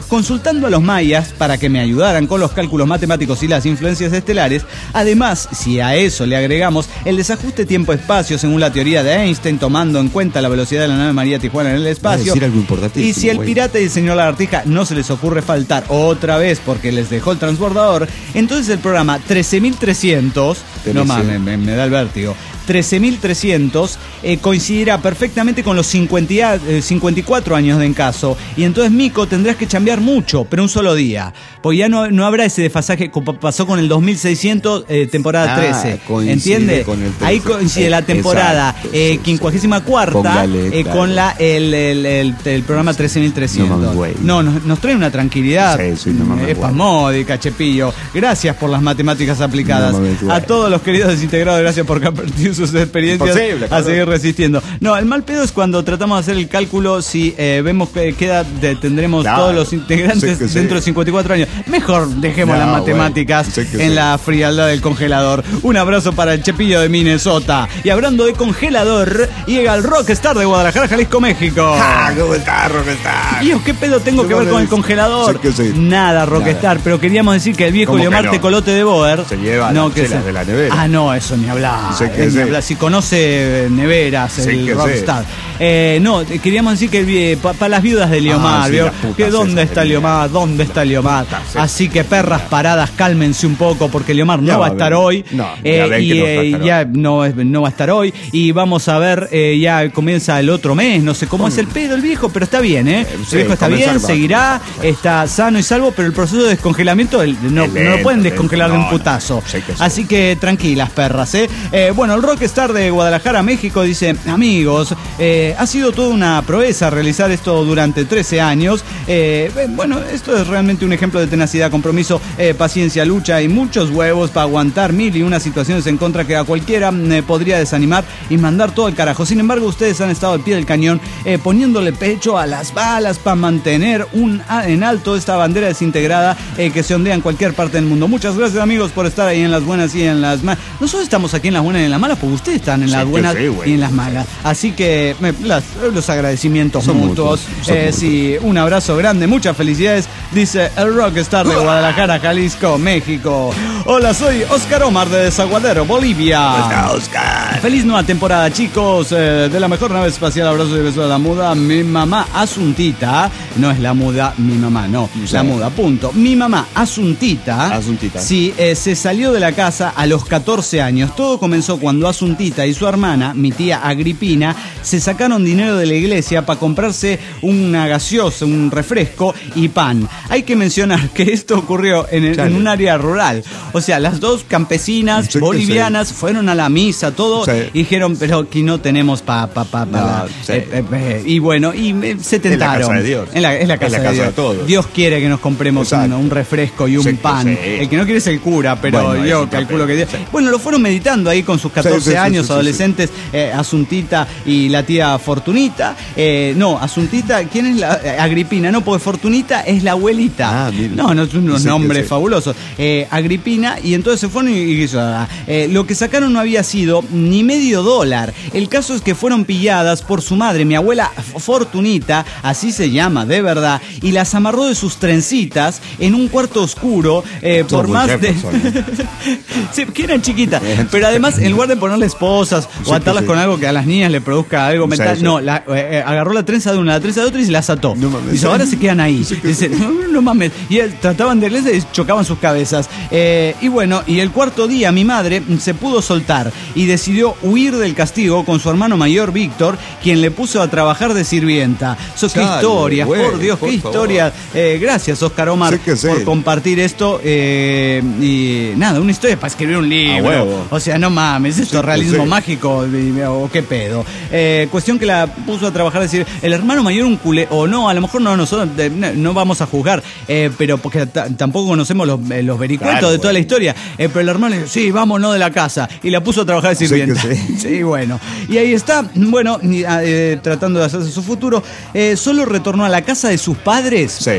consultando a los mayas para que me ayudaran con los cálculos matemáticos y las influencias estelares. Además, si a eso le agregamos el desajuste tiempo-espacio según la teoría de Einstein, tomando en cuenta la velocidad de la nave María Tijuana en el espacio, decir algo importantísimo, y si el güey. pirata y el señor Lagartija no se les ocurre faltar otra vez porque les dejó el transbordador, entonces el programa trece mil trescientos, no mames, me, me da el vértigo, trece mil trescientos eh, coincidirá perfectamente con los cincuenta, eh, cincuenta y cuatro años de Encaso, y entonces Mico tendrás que chambear mucho, pero un solo día, porque ya no, no habrá ese desfasaje como pasó con el dos mil seiscientos, eh, temporada Ah, trece, coincide ¿entiende? con el trece. Ahí coincide la temporada Exacto, eh, sí, quincuagésima cuarta Póngale, eh, claro. con la el, el, el, el programa trece mil trescientos. No mames, güey. No, nos, nos trae una tranquilidad Sí, sí, no mames, güey. espasmódica, Chepillo. Gracias por las matemáticas aplicadas. No mames, güey. A todos los queridos desintegrados, gracias por compartir sus experiencias. Imposible, a cabrón. seguir resistiendo. No, el mal pedo es cuando tratamos de hacer el cálculo si eh, vemos que queda de- tendremos Claro, todos los integrantes sí que sí. dentro de cincuenta y cuatro años. Mejor dejemos No, las matemáticas güey, sí que en sí. la frialdad del congelador. Un abrazo para el Chepillo de Minnesota. Y hablando de congelador, llega el Rockstar de Guadalajara, Jalisco, México. Ah, ¿cómo está, Rockstar? Dios, ¿qué pedo tengo No que ver con el mames. congelador? Sí que sí. Nada, Rockstar, pero queríamos decir que el viejo ¿Cómo que Leomar no? Tecolote de Boer Se lleva no, las que chelas se- de la nevera. Ah, no, eso ni hablar. Sí que eh, ni sí. hablar. Si conoce neveras, Sí el que sí. Rockstar. Eh, no, eh, queríamos decir que para las viudas de Leomar, Ah, sí, ¿vio? la puta que ¿dónde esa está de Leomar? ¿Dónde está Leomar? puta esa. Así que perras paradas, cálmense un poco porque Leomar no, No, va a estar a ver, hoy. no, Eh, ya ven y que no va a eh, estar ya hoy. no, es- no va a estar hoy. Y vamos a ver, eh, ya comienza el otro mes, no sé cómo es el pedo el viejo, pero está bien, ¿eh? sí, el viejo está comenzar bien, va. seguirá, está sano y salvo, pero el proceso de descongelamiento el- no, Es no lo lento, pueden lento. descongelar de No, un no, putazo. sí que sí. Así que tranquilas, perras, ¿eh? Eh, Bueno, el Rockstar de Guadalajara, México, dice: amigos, eh, ha sido toda una proeza realizar esto durante trece años. Eh, eh, bueno, esto es realmente un ejemplo de tenacidad, compromiso, eh, paciencia, lucha y muchos huevos para aguantar mil y unas situaciones en contra que a cualquiera eh, podría desanimar y mandar todo el carajo. Sin embargo, ustedes han estado al pie del cañón, eh, poniéndole pecho a las balas para mantener un, a- en alto esta bandera desintegrada eh, que se ondea en cualquier parte del mundo. Muchas gracias, amigos, por estar ahí en las buenas y en las malas. Nosotros estamos aquí en las buenas y en las malas porque ustedes están en Sí, las que buenas sí, güey. y en las malas. Así que me- las- los agradecimientos Son mutuos. mutuos, son Eh, mutuos. sí, un abrazo grande, muchas felicidades, dice el Rockstar de Guadalajara, Jalisco, México. Hola, soy Oscar Omar de Desaguadero, Bolivia. Oscar, Oscar. Feliz nueva temporada, chicos, eh, de la mejor nave espacial. Abrazo y beso a la muda. Mi mamá Asuntita, no es la muda, mi mamá, no, Sí. la muda, punto. Mi mamá Asuntita, Asuntita. sí, eh, se salió de la casa a los catorce años. Todo comenzó cuando Asuntita y su hermana, mi tía Agripina, se sacaron dinero de la iglesia para comprarse una gaseosa, un refresco y pan. Hay que mencionar que esto ocurrió en, el- Chale. en un área rural. O sea, las dos campesinas Sí que bolivianas fueron a la misa, todo, Sí. y dijeron, pero aquí no tenemos pa, pa, pa, pa. No, la- sí. eh, eh, eh, y bueno, y eh, se tentaron. casa de Dios. En la, es la Es casa, la de, casa Dios. de todos. Dios quiere que nos compremos un, Exacto. un refresco y un Sí que pan. sí. El que no quiere es el cura, pero Bueno, yo eso calculo que también, Dios. sí. Bueno, lo fueron meditando ahí con sus catorce Sí, sí, sí, años, sí, sí, adolescentes, eh, Asuntita y la tía Fortunita. Eh, no, Asuntita, ¿quién es la? eh, Agripina, no, porque Fortunita es la abuelita. Ah, mire. no, no, son unos Sí que nombres sí. fabulosos. Eh, Agripina, y entonces se fueron y, y hizo, ah, eh, lo que sacaron no había sido ni medio dólar. El caso es que fueron pilladas por su madre, mi abuela Fortunita, así se llama, de verdad, y las amarró de sus trencitas en un cuarto oscuro eh, por muy más de... Jefferson, ¿eh? sí, que eran chiquitas, pero además en lugar de ponerle esposas o Sí, atarlas sí. con algo que a las niñas le produzca algo mental, Sí, sí. no, la- eh, eh, agarró la trenza de una, la trenza de otra y se las ató. No mames. Dice, ahora se quedan ahí. Dice, no, no mames. Y él, trataban de irles y chocaban sus cabezas. Eh, y bueno, y el cuarto día mi madre se pudo soltar y decidió huir del castigo con su hermano mayor Víctor, quien le puso a trabajar de sirvienta. So, qué Chale, historias, güey, por Dios, por qué favor. historia. Eh, gracias, Oscar Omar, Sí que sí. por compartir esto. eh, y nada, una historia para escribir un libro. huevo. O sea, no mames, esto Sí es que realismo sí. mágico y- o qué pedo. Eh, cuestión que la puso a trabajar, decir, el hermano mayor un culé, o no, a lo mejor no, nosotros de- no, no vamos a juzgar, eh, pero porque ta- tampoco conocemos los, eh, los vericuetos Claro, de toda la güey. historia. Eh, pero el hermano le dijo, sí, vámonos de la casa. Y la puso a trabajar de Sí sirvienta. que sí. Sí, bueno. Y ahí está, bueno, ni- ah, eh, tratando de hacerse su futuro. Eh, solo retornó a la casa de sus padres. Sí.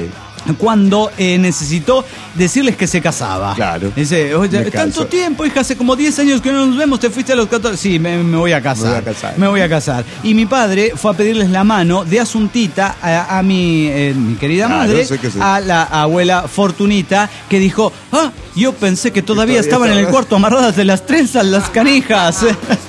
cuando eh, necesitó decirles que se casaba. Claro. Dice, oye, tanto tiempo, hija, hace como diez años que no nos vemos, te fuiste a los catorce. Sí, me, me voy a casar. Me voy a casar. Me voy a casar. Y mi padre fue a pedirles la mano de Asuntita a, a mi, eh, mi querida Claro, madre, sé que sí. a la abuela Fortunita, que dijo, ah, yo pensé que todavía, todavía estaban en el estaba- cuarto amarradas de las trenzas las canijas.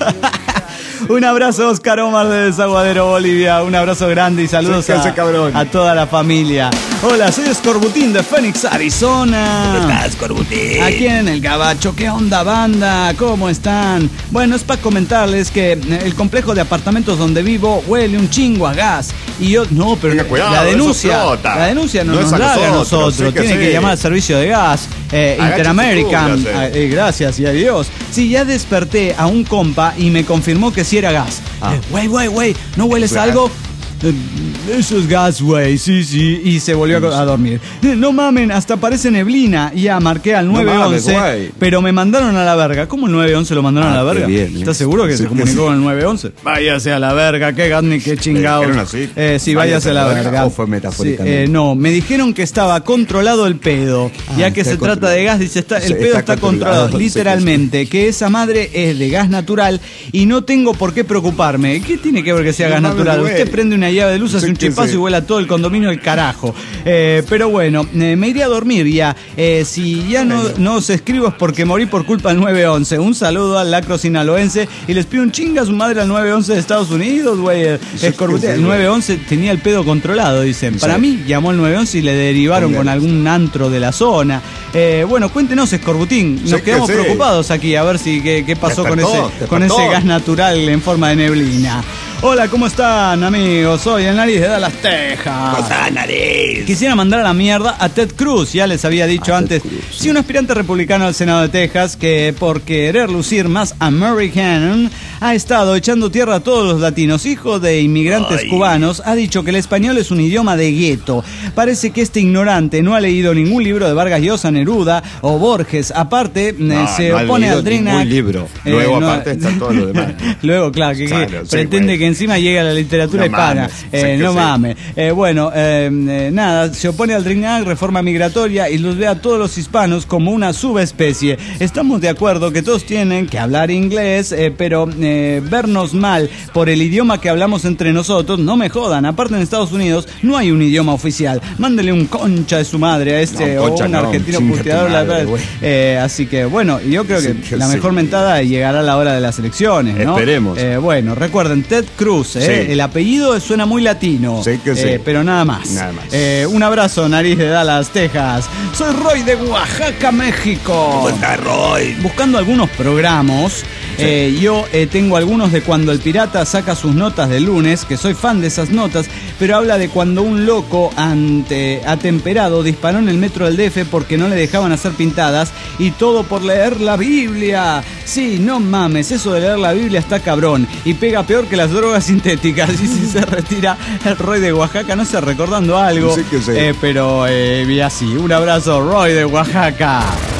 Un abrazo, Oscar Omar de Desaguadero, Bolivia. Un abrazo grande y saludos Sí, que hace a, cabrón. a toda la familia. Hola, soy Escorbutín de Phoenix, Arizona. ¿Cómo estás, Corbutín? Aquí en el Gabacho, ¿qué onda, banda? ¿Cómo están? Bueno, es para comentarles que el complejo de apartamentos donde vivo huele un chingo a gas. Y yo, no, pero Tenga cuidado, la eso denuncia, explota. la denuncia no, No nos es a la haga a nosotros, nosotros. sí que Tiene sí. que llamar al servicio de gas, eh, Agáchese Interamerican. tú, ya sé. eh, gracias y adiós. Sí, ya desperté a un compa y me confirmó que sí era gas. Ah. Eh, Güey, güey, güey, ¿no hueles ¿Gas? algo? Eh, Eso es gas, güey, sí, sí. Y se volvió a, a dormir. Eh, No mamen, hasta parece neblina. Ya marqué al No nueve once, mames, güey. pero me mandaron a la verga. ¿Cómo el nueve once lo mandaron Ah, a la qué verga? bien, ¿eh? ¿Estás seguro que Sí, se que comunicó sí. con el nueve once? Váyase a la verga, qué gas ni qué chingados. dijeron así? Eh, sí, váyase a la verga. ¿O fue metafóricamente? Sí, eh, no, me dijeron que estaba controlado el pedo. Ah, ya que está se trata controlado. de gas, dice, está, el Sí, pedo está está controlado, controlado, sí, literalmente. Que esa madre es de gas natural y no tengo por qué preocuparme. ¿Qué tiene que ver que sea No gas mames, natural? güey. Usted prende una llave de luz, hace Sí un que chispazo sí. y vuela todo el condominio del carajo. Eh, pero bueno, eh, me iré a dormir ya. Eh, si ya no, no os escribo es porque morí por culpa del nueve once. Un saludo al lacro sinaloense y les pido un chinga a su madre al nueve once de Estados Unidos, güey. Sí, Escorbutín. sí, El nueve once tenía el pedo controlado, dicen. Sí. Para mí llamó el nueve once y le derivaron Bien. con algún antro de la zona. Eh, bueno, cuéntenos, Escorbutín. Nos Sí que quedamos sí. preocados aquí a ver si qué, qué pasó con Despertó, ese, con despertó. ese gas natural en forma de neblina. Hola, ¿cómo están, amigos? Soy el Nariz de Dallas, Texas. Cosa, nariz. Quisiera mandar a la mierda a Ted Cruz, ya les había dicho A Ted antes. Cruz, sí. sí. un aspirante republicano al Senado de Texas que por querer lucir más American ha estado echando tierra a todos los latinos, hijos de inmigrantes Ay. cubanos, ha dicho que el español es un idioma de gueto. Parece que este ignorante no ha leído ningún libro de Vargas Llosa, Neruda o Borges. Aparte, eh, No, se no ha opone leído al Drinac. ningún libro. Luego, aparte, está todo lo demás. Luego, claro, que, que Claro, sí, pretende güey. que encima llegue a la literatura No hispana. mames, Eh, sí que no sí. mames. Eh, bueno, eh, eh, nada, se opone al Drinac, reforma migratoria y los ve a todos los hispanos como una subespecie. Estamos de acuerdo que todos tienen que hablar inglés, eh, pero eh, vernos mal por el idioma que hablamos entre nosotros, no me jodan. Aparte en Estados Unidos no hay un idioma oficial. Mándele un concha de su madre a este No, o concha un no, argentino chinga tu puteador. la madre, verdad. güey. Eh, así que bueno, yo creo que, Sí, que la sí. mejor mentada llegará a la hora de las elecciones, ¿no? Esperemos. Eh, bueno, recuerden, Ted Cruz, ¿eh? Sí. El apellido suena muy latino. Sí que sí. Eh, pero nada más. Nada más. Eh, un abrazo, Nariz de Dallas, Texas. Soy Roy de Oaxaca, México. ¿Cómo está, Roy? Buscando algunos programas, eh, yo eh, tengo algunos de cuando el pirata saca sus notas de lunes, que soy fan de esas notas, pero habla de cuando un loco ante, atemperado disparó en el metro del D F porque no le dejaban hacer pintadas y todo por leer la Biblia. Sí, no mames, eso de leer la Biblia está cabrón y pega peor que las drogas sintéticas. Y si se retira el Roy de Oaxaca, no sé, recordando algo, Sí que sí. eh, pero eh, y así. Un abrazo, Roy de Oaxaca.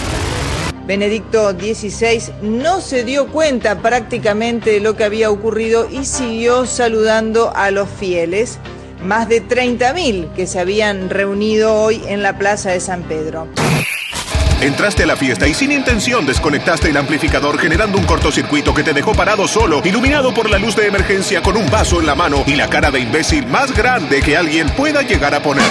Benedicto dieciséis no se dio cuenta prácticamente de lo que había ocurrido y siguió saludando a los fieles, más de treinta mil que se habían reunido hoy en la plaza de San Pedro. Entraste a la fiesta y sin intención desconectaste el amplificador generando un cortocircuito que te dejó parado solo, iluminado por la luz de emergencia con un vaso en la mano y la cara de imbécil más grande que alguien pueda llegar a poner.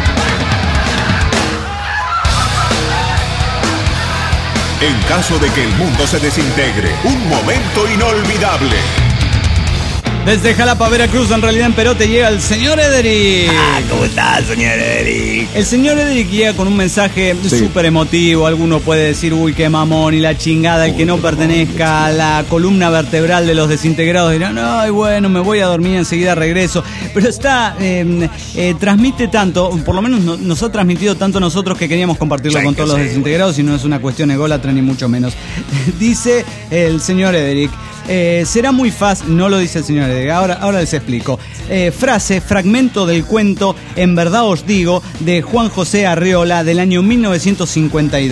En caso de que el mundo se desintegre, un momento inolvidable. Desde Jalapa, Veracruz, en realidad en Perote, llega el señor Ederic. Ah, ¿cómo estás, señor Eric? El señor Ederic llega con un mensaje Sí. súper emotivo. Alguno puede decir, uy, qué mamón y la chingada. El que no pertenezca a la columna vertebral de los desintegrados dirán, ay, bueno, me voy a dormir, enseguida regreso. Pero está, eh, eh, transmite tanto, por lo menos no- nos ha transmitido tanto a nosotros que queríamos compartirlo Sí, con que todos los sí, desintegrados y no es una cuestión ególatra ni mucho menos. Dice el señor Ederic. Eh, será muy fácil, no lo dice el señor Ederic, ahora, ahora les explico. Eh, frase, fragmento del cuento En verdad os digo, de Juan José Arriola del año mil novecientos cincuenta y dos.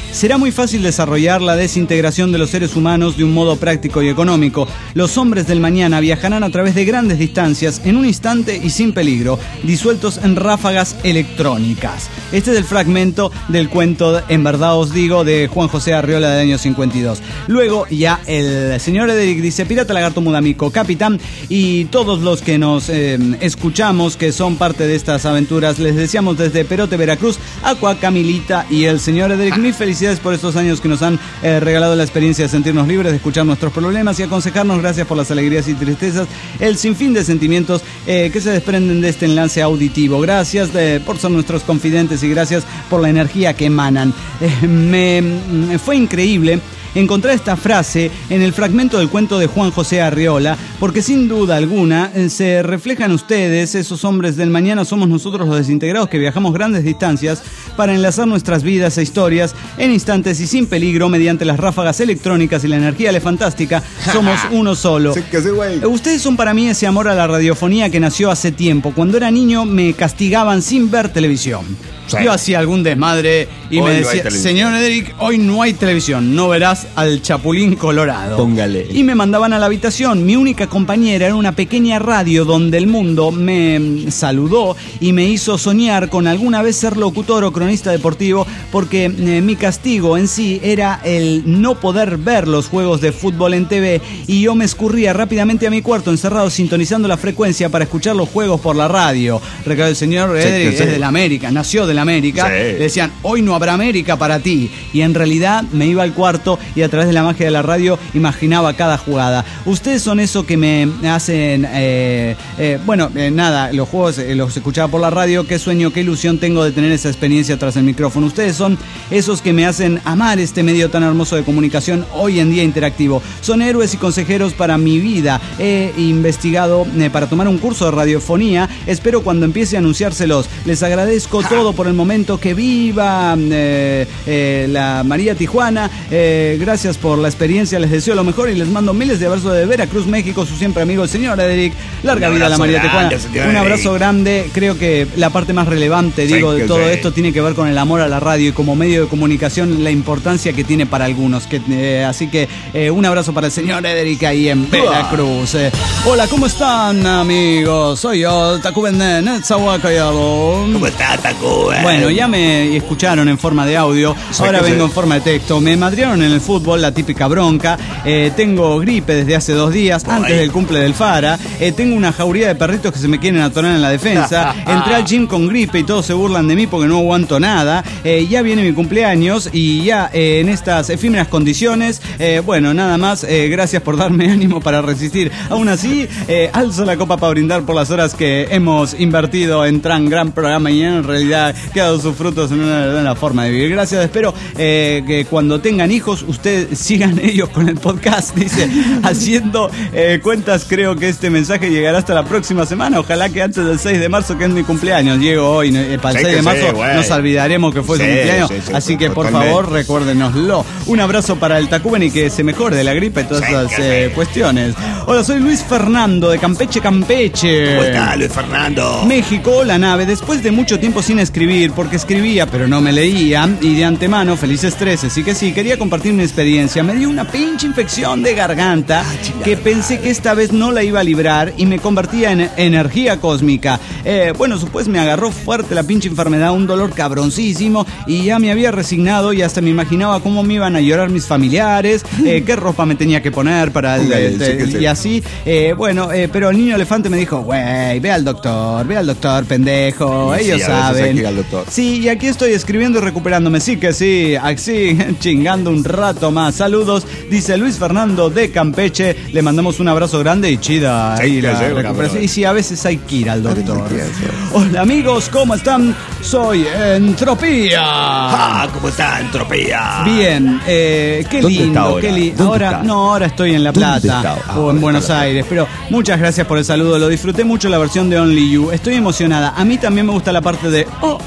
será muy fácil desarrollar la desintegración de los seres humanos de un modo práctico y económico. Los hombres del mañana viajarán a través de grandes distancias en un instante y sin peligro, disueltos en ráfagas electrónicas. Este es el fragmento del cuento En verdad os digo de Juan José Arriola del año cincuenta y dos. Luego ya el señor Ederic dice: Pirata Lagarto Mudamico, capitán, y todos los que nos eh, escuchamos, que son parte de estas aventuras, les deseamos desde Perote, Veracruz, Aqua, Camilita y el señor Ederic, mis felicidades por estos años que nos han eh, regalado la experiencia de sentirnos libres, de escuchar nuestros problemas y aconsejarnos. Gracias por las alegrías y tristezas, el sinfín de sentimientos eh, que se desprenden de este enlace auditivo. Gracias de, por ser nuestros confidentes y gracias por la energía que emanan. Eh, me, me fue increíble encontrar esta frase en el fragmento del cuento de Juan José Arriola, porque sin duda alguna se reflejan ustedes, esos hombres del mañana. Somos nosotros los desintegrados que viajamos grandes distancias para enlazar nuestras vidas e historias en instantes y sin peligro mediante las ráfagas electrónicas y la energía elefantástica. Somos uno solo. Sí, que sí, güey. Ustedes son para mí ese amor a la radiofonía que nació hace tiempo. Cuando era niño me castigaban sin ver televisión. Sí. Yo hacía algún desmadre y hoy me decía: no, señor Ederic, hoy no hay televisión, no verás al Chapulín Colorado. Póngale. Y me mandaban a la habitación. Mi única compañera era una pequeña radio donde el mundo me saludó y me hizo soñar con alguna vez ser locutor o cronista deportivo, porque eh, mi castigo en sí era el no poder ver los juegos de fútbol en T V, y yo me escurría rápidamente a mi cuarto encerrado sintonizando la frecuencia para escuchar los juegos por la radio. Recuerdo, el señor sí, Ederic sí. es de la América, nació de la América. Sí. Le decían: hoy no habrá América para ti. Y en realidad me iba al cuarto y a través de la magia de la radio imaginaba cada jugada. Ustedes son eso que me hacen eh, eh, bueno, eh, nada, los juegos eh, los escuchaba por la radio. Qué sueño, qué ilusión tengo de tener esa experiencia tras el micrófono. Ustedes son esos que me hacen amar este medio tan hermoso de comunicación hoy en día interactivo. Son héroes y consejeros para mi vida. He investigado eh, para tomar un curso de radiofonía. Espero cuando empiece a anunciárselos. Les agradezco todo por el momento. Que viva eh, eh, la María Tijuana. Eh, gracias por la experiencia. Les deseo lo mejor y les mando miles de abrazos de Veracruz, México. Su siempre amigo, el señor Ederic. Larga vida a la María grande, Tijuana. Un abrazo grande. Creo que la parte más relevante, digo, sí, de todo sí. esto tiene que ver con el amor a la radio y como medio de comunicación, la importancia que tiene para algunos. Que, eh, así que eh, un abrazo para el señor Ederic ahí en Veracruz. Eh, hola, ¿cómo están, amigos? Soy yo, Tacuben Netzahuacayabo. ¿Cómo está, Tacuben? Bueno, ya me escucharon en forma de audio, ahora vengo en forma de texto. Me madrearon en el fútbol, la típica bronca. Eh, tengo gripe desde hace dos días, Ay. antes del cumple del Fara. Eh, tengo una jauría de perritos que se me quieren atorar en la defensa. Entré al gym con gripe y todos se burlan de mí porque no aguanto nada. Eh, ya viene mi cumpleaños y ya eh, en estas efímeras condiciones, eh, bueno, nada más. Eh, gracias por darme ánimo para resistir. Aún así, eh, alzo la copa para brindar por las horas que hemos invertido en tan gran programa y en realidad que ha dado sus frutos en una, en una forma de vivir. Gracias, espero eh, que cuando tengan hijos ustedes sigan ellos con el podcast. Dice, haciendo eh, cuentas, creo que este mensaje llegará hasta la próxima semana. Ojalá que antes del seis de marzo, que es mi cumpleaños. Llego hoy, eh, para el sí, seis de marzo sí, nos olvidaremos que fue sí, su cumpleaños. Sí, sí, así que totalmente. Por favor recuérdenoslo. Un abrazo para el Tacuben y que se mejore de la gripe y todas sí, esas eh, sí. cuestiones. Hola, soy Luis Fernando de Campeche, Campeche. ¿Cómo está, Luis Fernando? México, la nave. Después de mucho tiempo sin escribir, porque escribía pero no me leía, y de antemano, felices trece, sí que sí, quería compartir mi experiencia. Me dio una pinche infección de garganta ah, que pensé que esta vez no la iba a librar y me convertía en energía cósmica. Eh, bueno, después me agarró fuerte la pinche enfermedad, un dolor cabroncísimo, y ya me había resignado y hasta me imaginaba cómo me iban a llorar mis familiares, eh, qué ropa me tenía que poner para el, el, el, el, y así. Eh, bueno, eh, pero el niño elefante me dijo, güey, ve al doctor, ve al doctor, pendejo, sí, ellos sí, saben. Hay doctor. Sí, y aquí estoy escribiendo y recuperándome, sí que sí, así, chingando un rato más. Saludos, dice Luis Fernando de Campeche, le mandamos un abrazo grande y chida sí, ahí la sé, recuperación. Y sí, a veces hay que ir al doctor. Hola amigos, ¿cómo están? Soy Entropía. Ah, ¿cómo está Entropía? Bien, eh, qué lindo, ahora? qué lindo. Ahora, está? no, ahora estoy en La Plata ah, o en Buenos Aires, pero muchas gracias por el saludo, lo disfruté mucho la versión de Only You, estoy emocionada. A mí también me gusta la parte de oh, oh,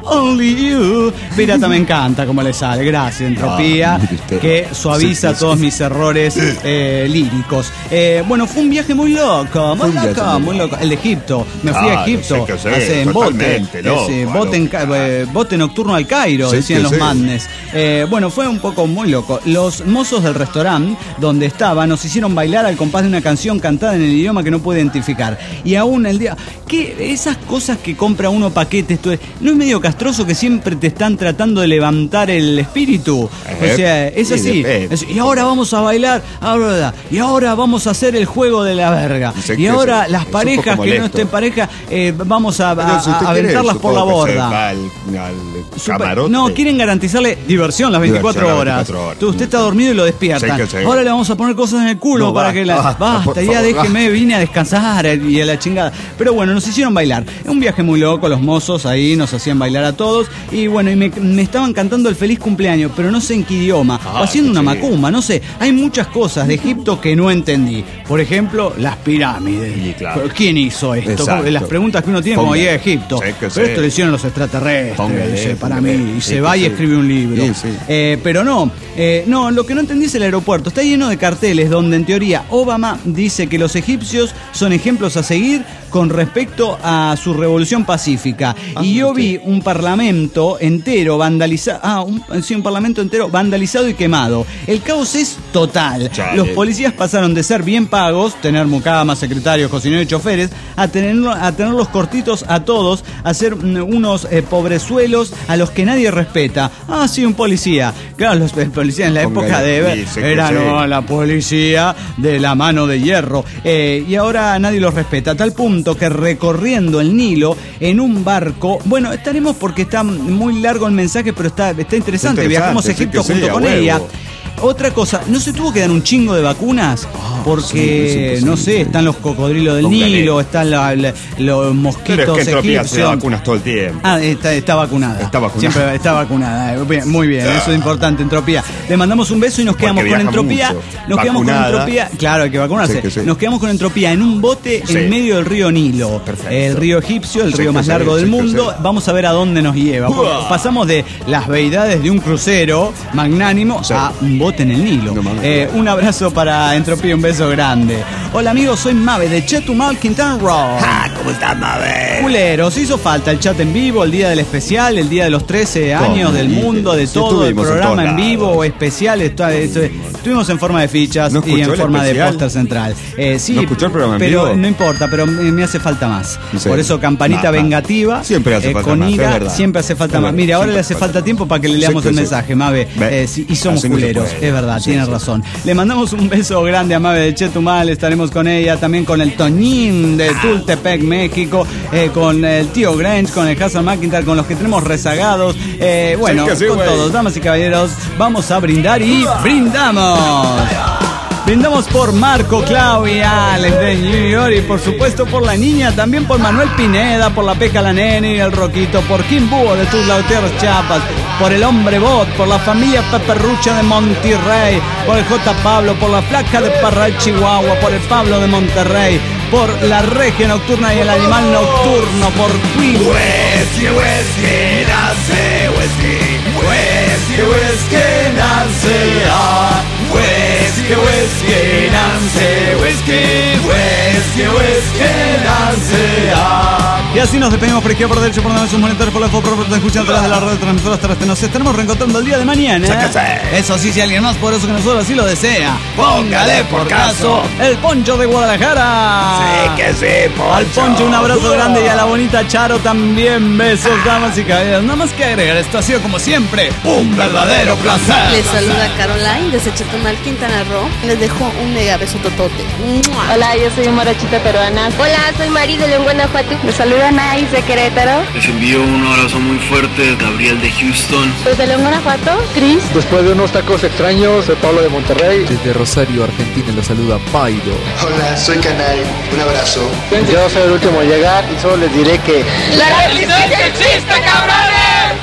Only You. Pirata, me encanta como le sale. Gracias, Entropía, Ah, que suaviza sí, sí, todos sí. mis errores eh, líricos. Eh, bueno, fue un viaje muy loco, muy un viaje loco, muy muy loco. El de Egipto. Me fui Claro, a Egipto. sí que sí, hace en bote. totalmente loco, Ese, bote, en, ca- eh, bote nocturno al Cairo, Sí decían que los sí. madnes. Eh, bueno, fue un poco muy loco. Los mozos del restaurante donde estaba nos hicieron bailar al compás de una canción cantada en el idioma que no pude identificar. Y aún el día... ¿Qué? Esas cosas que compra uno paquetes, tú- ¿no es medio castroso que siempre te están tratando de levantar el espíritu? Eh, O sea, es sí, así. depende. Es- y ahora vamos a bailar, ahora, y ahora vamos a hacer el juego de la verga. Sé Y que ahora es- las es un parejas poco que no molesto. estén pareja, eh, vamos a, a- Pero si usted a quiere, aventarlas por la supongo que se borda. va al, al Super- camarote. no, quieren garantizarle diversión las veinticuatro Diversión las horas. veinticuatro horas. Tú- usted está dormido y lo despiertan. Sí que sí. Ahora le vamos a poner cosas en el culo No, para basta, que la... basta, Basta, por ya favor, déjeme, vine a descansar y a la chingada. Pero bueno, nos hicieron bailar. Un viaje muy loco, los mozos ahí nos hacían bailar a todos. Y bueno, y me, me estaban cantando el feliz cumpleaños, pero no sé en qué idioma. Ah, o haciendo una sí. macumba, no sé. Hay muchas cosas de Egipto que no entendí. Por ejemplo, las pirámides. Y claro. Pero ¿quién hizo esto? Exacto. Las preguntas que uno tiene como Póngale. llega a Egipto. Sí que Pero sí. esto lo hicieron los extraterrestres, Póngale, dice, para póngale. mí. Y Sí se que va y sí. escribe un libro. Sí, sí. Eh, pero no, eh, no, lo que no entendí es el aeropuerto. Está lleno de carteles donde en teoría Obama dice que los egipcios son ejemplos a seguir con respecto a su revolución pacífica. Ah, y yo ok. vi un parlamento entero vandalizado, ah, un, sí, un parlamento entero vandalizado y quemado. El caos es total. Chale. Los policías pasaron de ser bien pagos, tener mucamas, secretarios, cocineros y choferes, a, tenerlo, a tenerlos cortitos a todos, a ser mm, unos eh, pobrezuelos a los que nadie respeta. Ah, sí, un policía. Claro, los eh, policías en la Póngale, época de Eber sí, sé que eran sí. no, la policía de la mano de hierro. Eh, y ahora nadie los respeta, a tal punto que recorriendo el Nilo en un barco, bueno, estaremos porque está muy largo el mensaje, pero está, está interesante. Interesante, Viajamos a sí Egipto que sí, junto a con huevo. ella. Otra cosa, ¿no se tuvo que dar un chingo de vacunas? Porque, sí, sí, no sí, sé, sí. están los cocodrilos del Póngale. Nilo, están la- la- los mosquitos Pero es que Entropía se da egipcios. vacunas todo el tiempo. Ah, está, está vacunada. Está vacunada. Siempre está vacunada. Eh, bien, muy bien, eso es importante, Entropía. Le mandamos un beso y nos Porque quedamos con viaja Entropía. mucho. Nos quedamos con Vacunada. Entropía. Claro, hay que vacunarse. Sí, que sí. Nos quedamos con Entropía en un bote Sí. en medio del río Nilo. Perfecto. El río egipcio, el Sí, río que más sí, largo del sí, que mundo. sí. Vamos a ver a dónde nos lleva. Porque Uah. pasamos de las beidades de un crucero magnánimo Sí. a un bote en el Nilo. No mames. Eh, un abrazo para Entropía, un beso grande. Hola amigos, soy Mabe de Chetumal, Quintana Roo. Ah, ¿cómo estás, Mabel? Culeros, hizo falta el chat en vivo, el día del especial, el día de los trece años ¿Cómo? del mundo, de Sí, todo, el estuvimos en programa todos en vivo lados. o especial. esto- esto- Estuvimos en forma de fichas ¿No y escuchó en el forma de especial? póster central. Eh, sí, ¿No escuchó el programa en pero vivo? no importa, pero me, me hace falta más. Sí. Por eso, campanita Más, más. vengativa. Siempre hace eh, falta con más, es ira, verdad. siempre hace falta Es más. verdad, Mire, ahora siempre le hace hace falta falta. tiempo para que le Sí, leamos que el sí. mensaje, Mabe. Ve, Eh, sí, y somos así no se culeros, puede. es verdad, Sí, tienes sí. razón. Le mandamos un beso grande a Mabe de Chetumal, estaremos con ella, también con el Toñín de Tultepec, México, eh, con el tío Grange, con el Hassan McIntyre, con los que tenemos rezagados. Eh, bueno, Sí que sí, con güey. todos, damas y caballeros, vamos a brindar y brindamos. Brindamos por Marco, Claudia, Alex de New York y por supuesto por la niña, también por Manuel Pineda, por la Peca la Nene y el Roquito, por Kim Búho de Tus Lauteros Chiapas, por el Hombre Bot, por la familia Peperrucha de Monterrey, por el J. Pablo, por la Flaca de Parral, Chihuahua, por el Pablo de Monterrey, por la Regia Nocturna y el Animal Nocturno, por Queen. Whisky, whisky, Nancy, whisky, whisky, whisky, Nancy, ah, whisky, whisky, Nancy, whisky, whisky, whisky, Nancy, ah. Y así nos despedimos por izquierda, por derecha, por donde sus monitores, por la foto, por escuchando atrás de la red transmisora terrestre. Nos estaremos reencontrando el día de mañana. Sáquese. Eso sí, si alguien más poderoso que nosotros así lo desea, Póngale por caso. el Poncho de Guadalajara. Sí que sí, Poncho. Al Poncho un abrazo grande y a la bonita Charo también. Besos, damas y caballeros. Nada más que agregar, esto ha sido como siempre Un verdadero placer. Les saluda Caroline desde Chetumal, Quintana Roo. Les dejo un mega beso totote. ¡Mua! Hola, yo soy morochita peruana. Hola, soy Mari de León, Guanajuato. Les saluda Nais de Querétaro. Les envío un abrazo muy fuerte, Gabriel de Houston. Desde León, Guanajuato, Cris. Después de unos tacos extraños, soy Pablo de Monterrey. Desde Rosario, Argentina, los saluda Pairo. Hola, soy Canal. Un abrazo. Yo soy el último en llegar y solo les diré que... ¡La resistencia existe, cabrones!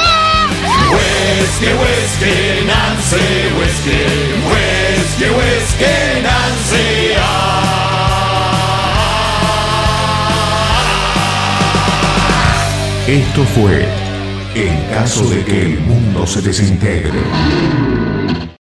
Whisky, whisky, Nancy, whisky, whisky, whisky, Nancy, ah. Esto fue En caso de que el mundo se desintegre.